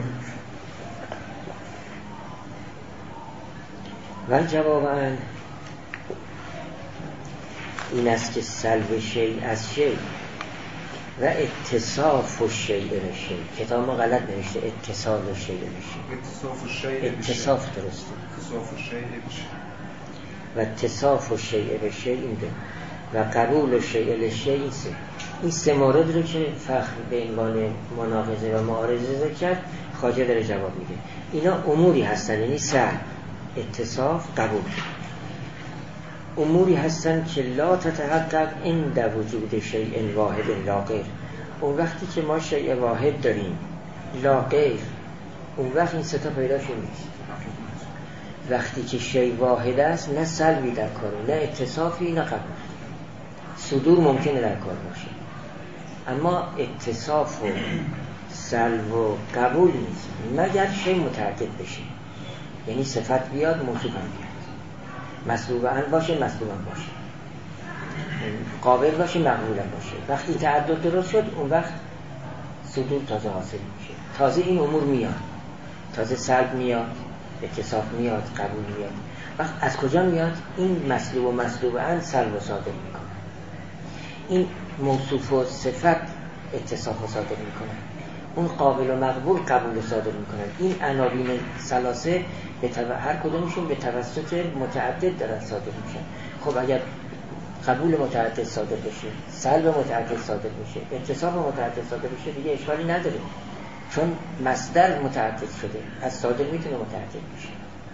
و جواباً این است که سلب شیء از شیء و اتصاف شیء به شیء. کتاب ما غلط نوشته اتصال شیء به شیء. اتصاف درسته. و اتصاف شیء به شیء این دو و قبول شیء لشیء این سه مورد رو که فخر به عنوان مناقضه و معارضه ذکر کرد، خواجه داره جواب میده. اینا اموری هستن، یعنی سلب، اتصاف، قبول، اموری هستن که لا تتحقق عند وجود شیء واحد لا غیر. اون وقتی که ما شیء واحد داریم لا غیر، اون وقت این سه تا پیدا شده نیست. وقتی که شیء واحد است، نه سلبی در کاره، نه اتصافی، نه قبول. صدور ممکنه در کار باشه، اما اتصاف و سلب و قبول نیست مگر شیء متعدد بشه. یعنی صفت بیاد، موصوف هم بیاد، مسلوب ان باشه، مسلوب هم باشه، قابل باشه، مقبول هم باشه. وقتی تعدد درست شد، اون وقت صدور تازه حاصل میشه. تازه این امور میاد، تازه سلب میاد، اتصاف میاد، قبول میاد. وقت از کجا میاد؟ این مسلوب و مسلوب ان سلب و صادر میکنه، این موصوف و صفت اتصاف و صادر میکنه، اون قابل و مقبول قبول و صادر میکنن. این عناوین ثلاثه هر کدومشون به توسط متعدد دارن صادر میشن. خب اگر قبول متعدد صادر بشه، سلب متعدد صادر بشه، اتصاف متعدد صادر بشه، دیگه اشکالی نداره، چون مصدر متعدد شده، از صادر میتونه متعدد بشه.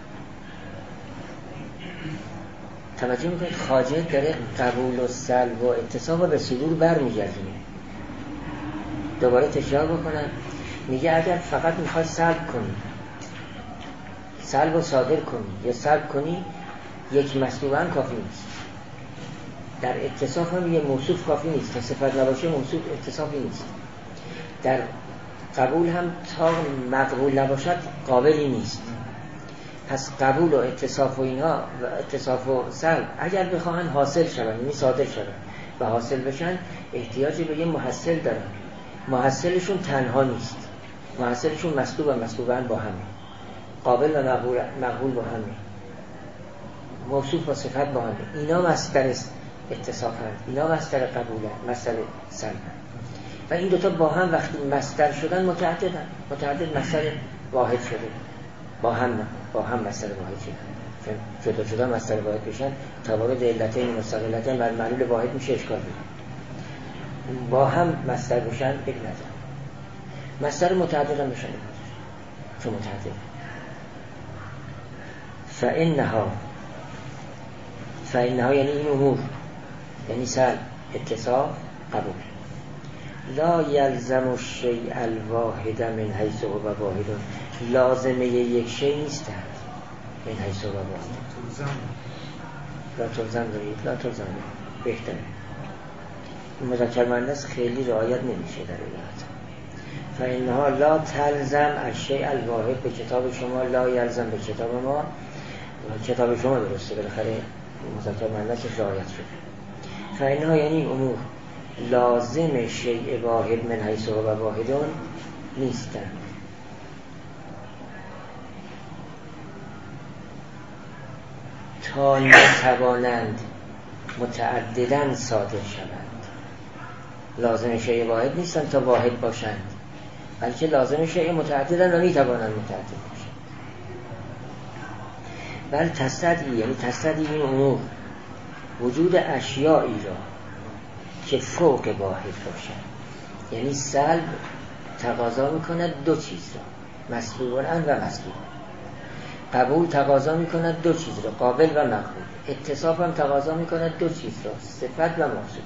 توجه میکنید خواجه داره قبول و سلب و اتصاف به صدور برمیگردونه. دوباره تکرار بکنم، میگه اگر فقط میخوای سلب کنی، سلب و صادر کنی یا سلب کنی، یک مسلوب هم کافی نیست. در اتصاف هم یه موصوف کافی نیست، تا صفت نباشه موصوف اتصافی نیست. در قبول هم تا مقبول نباشد قابلی نیست. پس قبول و اتصاف و اینها و اتصاف و سلب اگر بخواهن حاصل شدن، یعنی صادر شدن و حاصل بشن، احتیاج به یه محصل دارن. محصلشون تنها نیست، محصلشون مسلوب و مسلوبن با همه، قابل و مقبول با همه، موصوف و صفت با همه. اینا مصدر اتصاف هست، اینا مصدر قبول هست، مصدر سلب هست. و این دوتا با هم وقتی مصدر شدن متعدد مصدر واحد شده، با هم مصدر واحد شدن. جدا مصدر واحد بشن، توارد علتین مستقلتین بر معلول واحد میشه، اشکال میده. با هم مصدر بشن یک نظر، مصدر متعدد هم بشن چون متعدد. فإنها یعنی این امور، یعنی سلب، اتصاف، قبول. لا یلزم الشیء الواحد من حیث هو واحد، لازمه یک شیء نیستند من حیث هو واحد. لا تلزم دارید، لا تلزم بهتره. مذکر مؤنث خیلی رعایت نمیشه در عبارت. فإنها لا تلزم الشیء الواحد، به کتاب شما لا یلزم، به کتاب ما، کتاب شما درسته بالاخره مذکر مؤنث رعایت شد. فإنها یعنی امور لازم شیء واحد من حیث هو واحدون نیستند. تا نتوانند متعدداً صادر شوند. لازم شیء واحد نیستند تا واحد باشند، بلکه لازم شیء متعدداً و میتوانند متعدد باشند. بل تستدعی، یعنی تستدعی این امور وجود اشیایی را که فوق واحد باشند. یعنی سلب تقاضا میکند دو چیز را، مسلوب الان و مسلوب. قبول تقاضا میکند دو چیز را، قابل و مقبول. اتصاف هم تقاضا میکند دو چیز را، صفت و موصوف.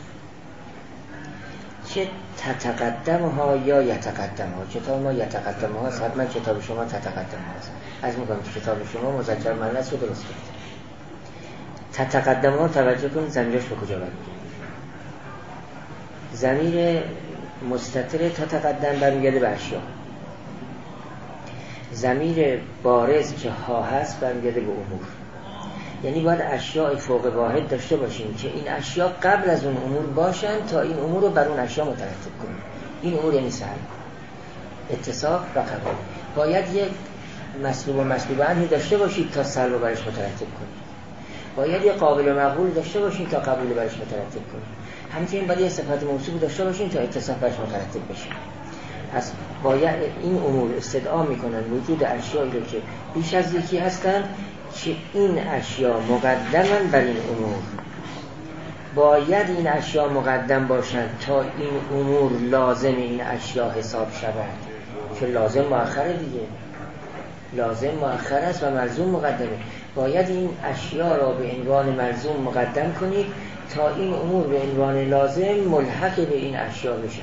چه تتقدمها یا یتقدمها. کتاب ما یتقدمها است، حتما کتاب شما تتقدمها است. از میکنم که کتاب شما مذکر مؤنث رو درست کنید. تتقدمها توجه کنید ضمیرش به کجا برمیگرده. ضمیر مستتر تتقدم برمیگرده به اشیا. ضمیر بارز که ها هست برمیگرده به امور. یعنی باید اشیاء فوق واحد داشته باشیم که این اشیاء قبل از اون امور باشن تا این امور رو بر اون اشیاء مترتب کنیم. این امور یعنی سلب، اتصاف و قبول. باید یک مسلوب و مسلوب عنه داشته باشید تا سلب رو برش مترتب کنید. باید یک قابل و مقبول داشته باشید تا قبول رو برش مترتب کنید. همچنین باید یک صفت موصوف داشته باشید تا اتصاف برش مترتب بشه. پس باید این امور استدعا میکنن وجود اشیایی رو که بیش از یکی هستن که این اشیا مقدمن بر این امور. باید این اشیا مقدم باشند تا این امور لازم این اشیا حساب شود، که لازم مؤخره دیگه، لازم مؤخر است و ملزوم مقدمه. باید این اشیا را به عنوان ملزوم مقدم کنید تا این امور به عنوان لازم ملحق به این اشیا بشن.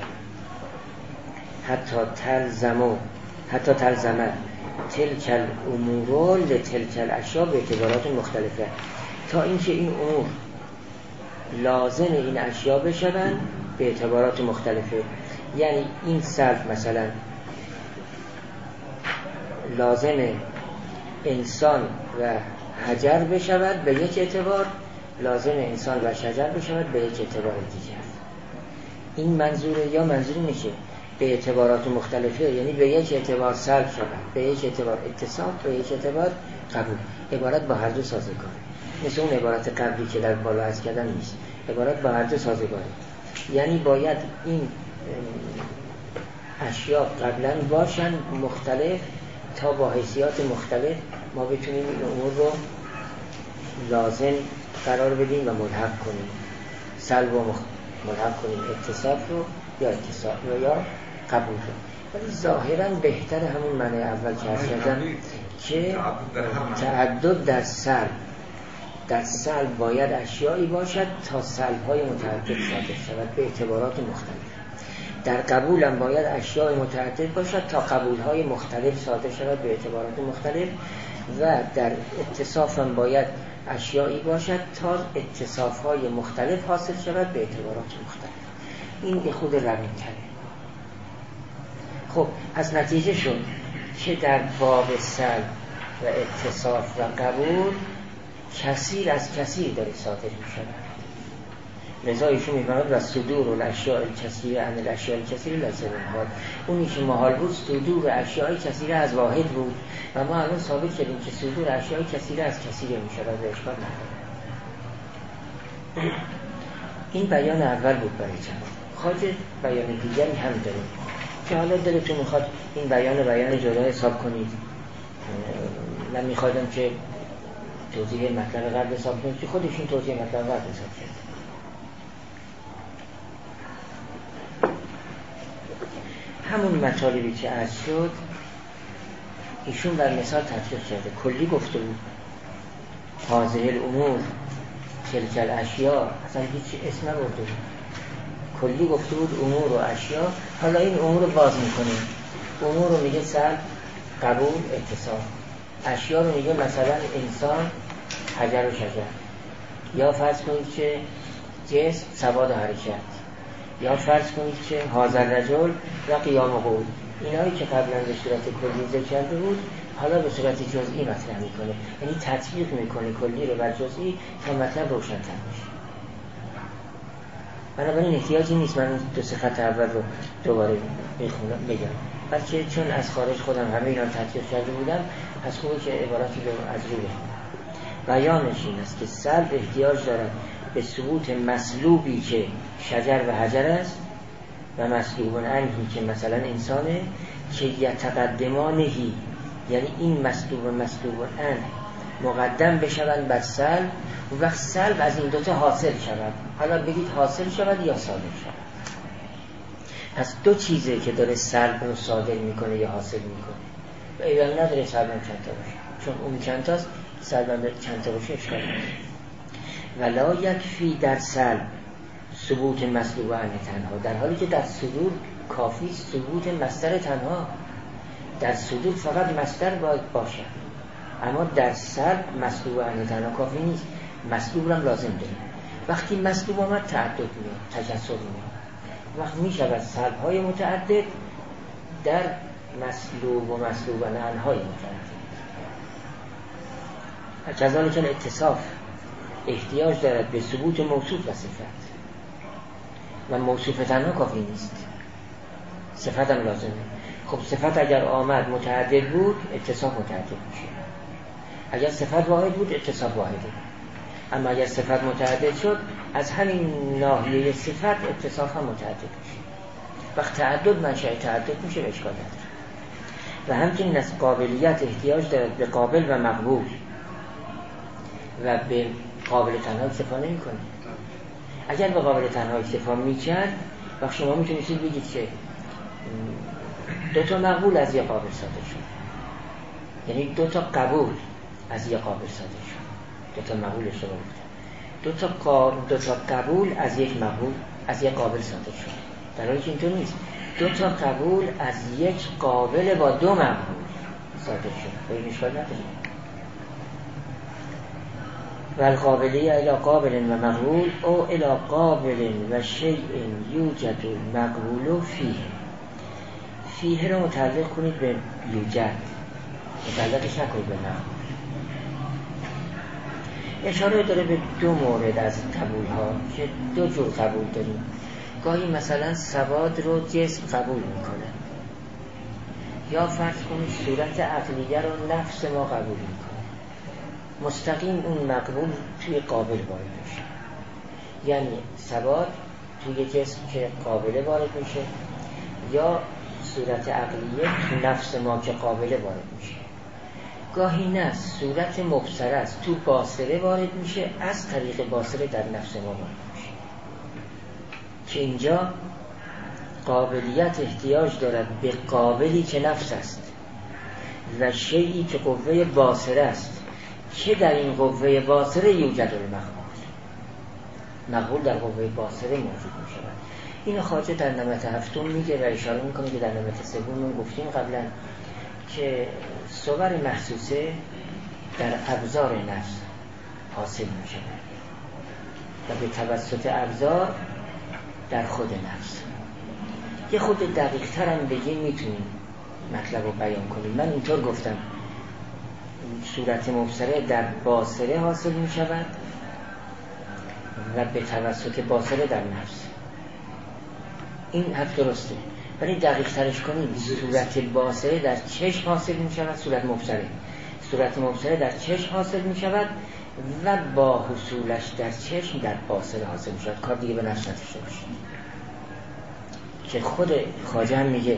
حتی تلزمه تلک الامور لتلک الاشیا به اعتبارات مختلفه، تا اینکه این امور لازم این اشیا بشوند به اعتبارات مختلفه. یعنی این صرف مثلا لازم انسان و حجر بشود به یک اعتبار، لازم انسان و شجر بشود به یک اعتبار دیگر. این منظوره یا منظوری میشه به اعتبارات مختلفه، یعنی به یک اعتبار سلب شود، به یک اعتبار اتصاف، به یک اعتبار قبول. عبارت با هر دو سازگاره، مثل اون عبارت قبلی که در بالا عرض کردم نیست. عبارت با هر دو سازگاره، یعنی باید این اشیا قبلا باشن مختلف تا با حیثیات مختلف ما بتونیم این امور رو لازم قرار بدیم و ملحق کنیم. سلب و ملحق کنیم، اتصاف رو یا اتصاف رو یا قبول رو. ولی ظاهراً بهتر همون معنی اول که عرض کردم که تعدد در سلب باید اشیایی باشد تا سلب‌های متعدد صادر شود به اعتبارات مختلف. در قبول هم باید اشیاء متعدد باشد تا قبول‌های مختلف صادر شود به اعتبارات مختلف، و در اتصاف هم باید اشیایی باشد تا اتصاف‌های مختلف حاصل شود به اعتبارات مختلف. این یه خود روین‌تره. خب از نتیجه شد که در باب سلب و اتصاف و قبول کثیر از کثیر داره صادر می‌شود. لذا ایشون می‌فرماید و صدور الاشیاء الکثیره عن الاشیاء الکثیره لازم محال. اونی که محال بود صدور اشیاء کثیره از واحد بود و ما الان ثابت کردیم که صدور اشیاء کثیره از کثیره می‌شود و اشکال نداره. این بیان اول بود برای جواب. خواجه بیان دیگری هم داره که حالا دلتون میخواد این بیان جدا حساب کنید، من میخوادم که توضیح مطلب قبل حساب کنید که خودشون توضیح مطلب قبل حساب کرد. همون مطالبی که عرض شد ایشون بر مثال تطبیق کرده. کلی گفته بود هذه الامور تلک الاشیا اصلا هیچ اسم نبرده بود، کلی گفته بود امور و اشیا. حالا این امور رو باز میکنه، امور رو میگه سلب، قبول، اتصال. اشیا رو میگه مثلا انسان، حجر و شجر، یا فرض کنید که جسم، سواد و حرکت، یا فرض کنید که حاضر رجل و قیام قول. اینایی که قبلا به صورت کلی ذکر کرده بود حالا به صورت جزئی مطرح میکنه، یعنی تطبیق میکنه کلی رو بر جزئی تا مطلب روشن‌تر بشه. بنابراین احتیاجی نیست من دو سه خط اول رو دوباره بخونم بگم، بلکه چون از خارج خودم همه اینا تحقیق کرده بودم پس خوبه که عباراتی رو از رو بخونم. بیانش این است که سلب احتیاج دارد به ثبوت مسلوبی که شجر و حجر است و مسلوب عنهی که مثلا انسانه، که یتقدمانهی، یعنی این مسلوب عنه مقدم بشوند بر سلب و وقت سلب از این دوتا حاصل شود. حالا بگید حاصل شود یا صادر شود. پس دو چیزه که داره سلب رو صادر میکنه یا حاصل میکنه و ایوان نداره سلب هم چند تا باشه، چون اون چند تاست، سلب هم چند تا باشه اشکال نداره. ولا یکفی در سلب ثبوت مسلوب عنه تنها، در حالی که در صدور کافی ثبوت مصدر تنها، در صدور فقط مصدر باید باشه، اما در سلب مسلوب عنه تنها کافی نیست، مسلوب هم لازم داره. وقتی مسلوب آمد تعدد میاد، تجسر میاد، وقت میشه از سلب های متعدد در مسلوب و مسلوب عنه های متعدد. کذالک الاتصاف احتیاج دارد به ثبوت موصوف و صفت، و موصوف تنها کافی نیست، صفت هم لازمه. خب صفت اگر آمد متعدد بود اتصاف متعدد میشه، اگر صفت واحد بود اتصاف واحده. اما اگر صفت متعدد شد از همین ناحیه صفت اتصاف هم متعدد میشه. وقت تعدد منشأ تعدد میشه، اشکال نداره. و همچنین از قابلیت احتیاج دارد به قابل و مقبول و به قابل تنها اکتفا نمی‌کنه. اگر به قابل تنها اکتفا می‌کرد وقت شما میتونید بگید که دو تا مقبول از یک قابل صادر شد، یعنی دو تا قبول از یک قابل صادر شد. دو تا مقبول اشتباه بود، دو تا قبول از یک مقبول از یک قابل صادر شد، در حالی که اینطور نیست. دو تا قبول از یک قابل با دو مقبول صادر شد، به این اشکال نداره. و القابلی الی قابل و مقبول او الی قابل و شیء یوجد مقبول فیه رو متعلق کنید به یوجد، متعلقش نکنید به مقبول. اشاره داره به دو مورد از قبول ها که دو جور قبول داریم. گاهی مثلا سواد رو جسم قبول میکنه، یا فرض کنید صورت عقلیه رو نفس ما قبول میکنه، مستقیم اون مقبول توی قابل وارد میشه. یعنی سواد توی جسم که قابل وارد میشه، یا صورت عقلیه تو نفس ما که قابل وارد میشه. گاهی نه، صورت مبصره است تو باصره وارد میشه، از طریق باصره در نفس ما وارد میشه، که اینجا قابلیت احتیاج دارد به قابلی که نفس است و شیئی که قوه باصره است، که در این قوه باصره یوجد مقبول در قوه باصره موجود می شود. این خواجه در نمط هفتم میگه و اشاره میکنه که در نمط سوم گفتیم قبلا که صور محسوسه در ابزار نفس حاصل می شود و به توسط ابزار در خود نفس. یه خود دقیق تر هم بگیم میتونیم مطلب رو بیان کنیم. من اینطور گفتم صورت مبصره در باصره حاصل می شود و به توسط باصره در نفس. این حرف درسته، ولی دقیق ترش کنیم صورت باصره در چشم حاصل می شود، صورت مبصره در چشم حاصل می شود و با حصولش در چشم در باصره حاصل می شود. کار دیگه به نفس نداشته باشید که خود خواجه هم میگه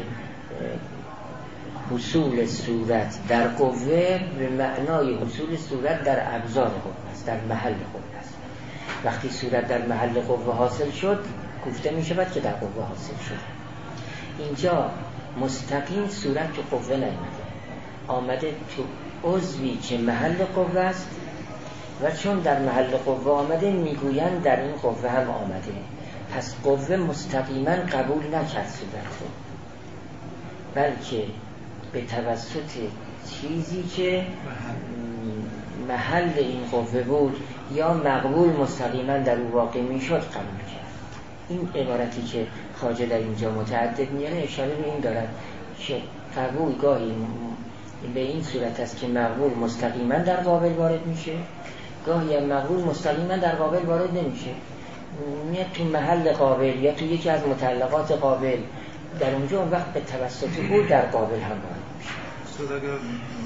حصول صورت در قوه به معنای حصول صورت در ابزار قوه است، در محل قوه است. وقتی صورت در محل قوه حاصل شد گفته می شود که در قوه حاصل شد. اینجا مستقیم صورت تو قوه نیامده، آمده تو عضوی که محل قوه است و چون در محل قوه آمده میگویند در این قوه هم آمده. پس قوه مستقیما قبول نکرد صورت رو، بلکه به توسط چیزی که محل این قوه بود یا مقبول مستقیما در او واقع میشد قبول کرد. این عبارتی که خواجه در اینجا متعدد میاره اشاره به این دارد که قبول گاهی به این صورت است که مقبول مستقیما در قابل وارد میشه، گاهی هم مقبول مستقیما در قابل وارد نمیشه، میاد تو محل قابل یا تو یکی از متعلقات قابل، در اونجا اون وقت به توسط او در قابل هم وارد میشه. استاد اگر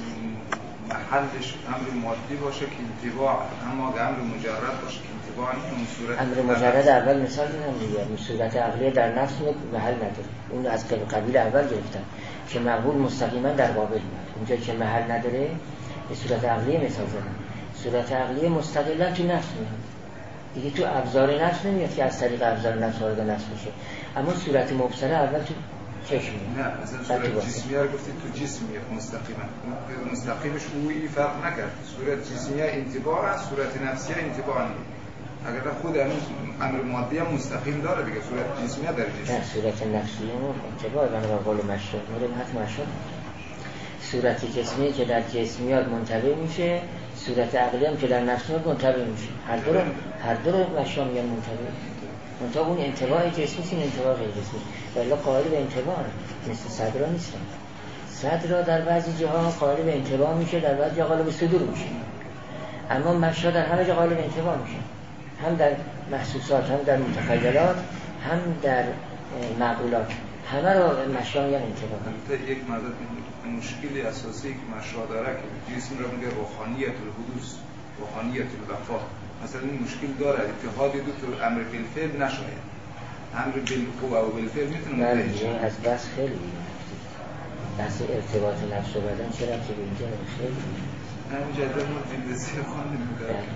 محلش امر مادی باشه که انطباع، اما اگر امر مجرد باشه که انطباع نیست، اون صورت امر مجرد اول مثال دیدم دیگه، این صورت عقلی در نفس محل نداره، اون از قبیل اول گرفتن که مقبول مستقیما در قابل میاد. اونجا که محل نداره به صورت عقلی مثال زدن، صورت عقلی مستقلا تو نفس میاد دیگه، تو ابزار نفس نمیاد که از طریق ابزار نفس وارد نفس بشه، اما صورت مبصره اول تو چشم میاد. نه مثلا صورت جسمیه رو گفتید تو جسم میاد مستقیما، مستقیمش اویی فرق نکرد، صورت جسمیه انطباع است، صورت نفسیه انطباع نیست. اگر خود امر مادی هم مستقیم داره دیگه، صورت جسمیه در جسم. نه صورت نفسیه انطباع بنا قول مشهور مورد حتم مشهور. صورت جسمی که در جسمیات منطبع میشه، صورت عقلی هم که در نفسیات منطبع میشه، هر دو رو مشهور میگن منطبع. منطبع اون انطباع جسمی این انطباع غیر جسمی، ولی قائل به انطباع مثل صدرا نیستن. صدرا در بعضی جاها قائل به انطباع میشه، در بعضی جاها قائل به صدور میشه، اما مشهور در همه جا قائل به انطباع میشه، هم در محسوسات، هم در متخیلات، هم در معقولات، همه رو مشهور میگن انطباع. یک مشکلی اساسی که مشهور داره که جسم رو میگه روحانیت الحدوث، روحانیت الوفا. مثلا این مشکل داره اتحاد دو تو امر بالفعل نشاید، امر بالقوه و بالفعل میتونه متوجه از بس خیلی بحث ارتباط نفس و بدن چرا که به اینجا خیلی همین جدل ما جلدسی خواندیم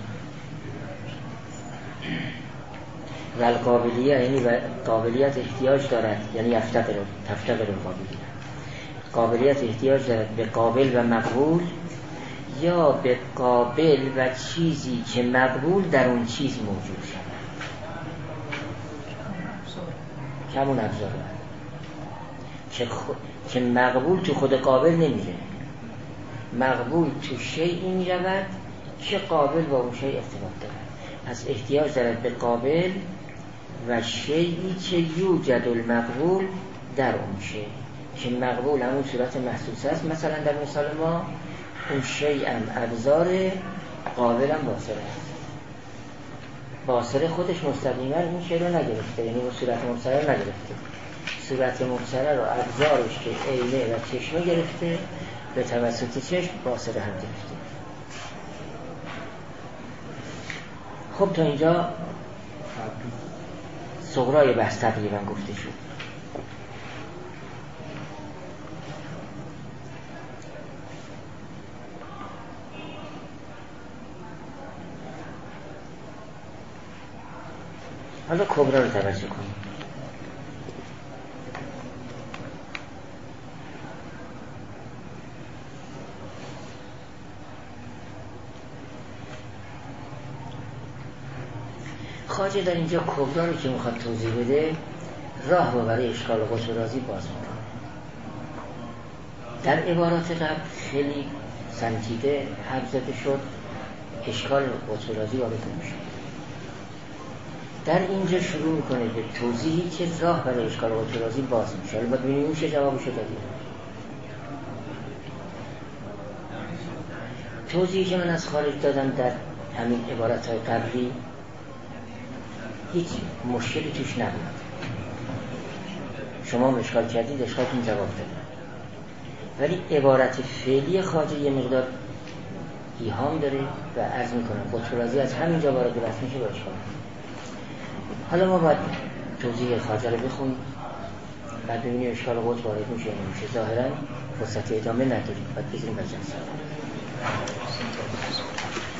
و القابلیه، یعنی قابلیت احتیاج دارد، یعنی تفتقر القابلیه، قابلیت احتیاج دارد به قابل و مقبول، یا به قابل و چیزی که مقبول در اون چیز موجود شود. همون ابزار که مقبول تو خود قابل نمیره، مقبول تو شیئی میرود که قابل با اون شیء ارتباط دارد. پس احتیاج دارد به قابل و شیئی که یوجد المقبول در اون شیء، که مقبول همون صورت محسوس است. مثلا در مثال ما اون شیء هم ابزار، قابل هم باصره است. باصره خودش مستقیما این شیء رو نگرفته، یعنی اون صورت مبصره رو نگرفته، صورت مبصره رو ابزارش که عینه و چشمه گرفته، به توسط چشم باصره هم گرفته. خب تا اینجا صغرای بحث تقریبا گفته شد. حالا کبرا رو توجه کنیم. خواجه در اینجا کبرا رو که میخواد توضیح بده، راه رو برای اشکال قطب رازی باز میکنه. در عبارات قبل خیلی سنجیده حرف زده شد، اشکال قطب رازی وارد نمیشه. در اینجا شروع میکنه به توضیحی که راه برای اشکال قطب رازی باز میشه. حالا باید ببینیم میشه جوابشو دادیم. توضیحی که من از خارج دادم در همین عبارت‌های قبلی هیچ مشکلی توش نبود. شما اشکال کردید، اشکالتون جواب داد. ولی عبارت فعلی خواجه یه مقدار ایهام داره و عرض میکنم قطب رازی از همینجا وارد بحث میشه با اشکال. حالا ما باید توضیح خواجه رو بخونیم، بعد ببینیم اشکال قطب وارد میشه یا نمیشه. ظاهرا فرصت ادامه نداریم، باید بگیریم بجنسیم.